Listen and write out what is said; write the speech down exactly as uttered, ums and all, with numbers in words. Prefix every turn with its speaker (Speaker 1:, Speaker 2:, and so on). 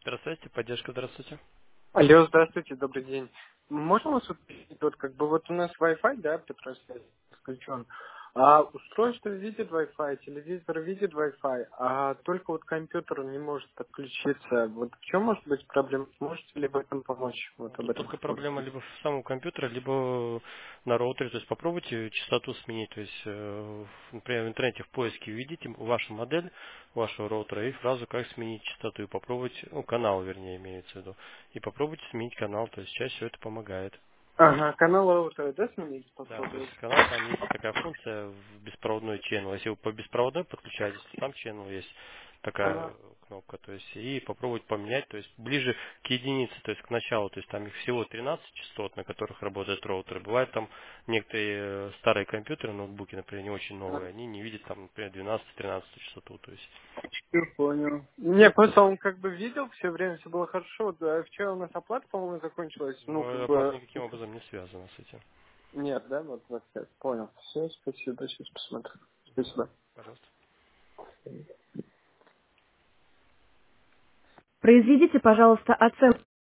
Speaker 1: Оператор связи, поддержка, здравствуйте.
Speaker 2: Алло, здравствуйте, добрый день. Можно вас уточнить, вот как бы вот у нас Wi-Fi, да, Петро, включен, а устройство видит Wi-Fi, телевизор видит Wi-Fi, а только вот компьютер не может подключиться. Вот в чем может быть проблема? Можете ли в этом помочь? Вот об
Speaker 1: Тут
Speaker 2: этом
Speaker 1: только
Speaker 2: хотел
Speaker 1: проблема
Speaker 2: узнать.
Speaker 1: либо в самом компьютере, либо на роутере. То есть попробуйте частоту сменить. То есть, э, в- например, в интернете в поиске введите вашу модель вашего роутера и фразу «Как сменить частоту» и попробуйте, ну, канал, вернее, имеется в виду. И попробуйте сменить канал. То есть чаще всего это помогает.
Speaker 2: Ага, канал роутера, да, сменить
Speaker 1: Да, то есть
Speaker 2: попробовать?
Speaker 1: канал, там есть такая функция в беспроводной channel. Если вы по беспроводной подключаетесь, то там channel есть такая
Speaker 2: Ага.
Speaker 1: кнопка, то есть и попробовать поменять, то есть ближе к единице, то есть к началу, то есть там их всего тринадцать частот, на которых работают роутеры. Бывает там некоторые э, старые компьютеры, ноутбуки, например, не очень новые, они не видят там, например, двенадцать-тринадцать частоту, то есть
Speaker 2: Я понял. Не, просто он как бы видел все время, все было хорошо. Да, вчера у нас оплата, по-моему, закончилась. Ну, как
Speaker 1: э, оплата
Speaker 2: бы
Speaker 1: никаким образом не связана с этим.
Speaker 2: нет, да, вот, вот, я понял. Все, спасибо, сейчас посмотрю. Спасибо.
Speaker 1: Пожалуйста.
Speaker 2: Произведите, пожалуйста, оценку.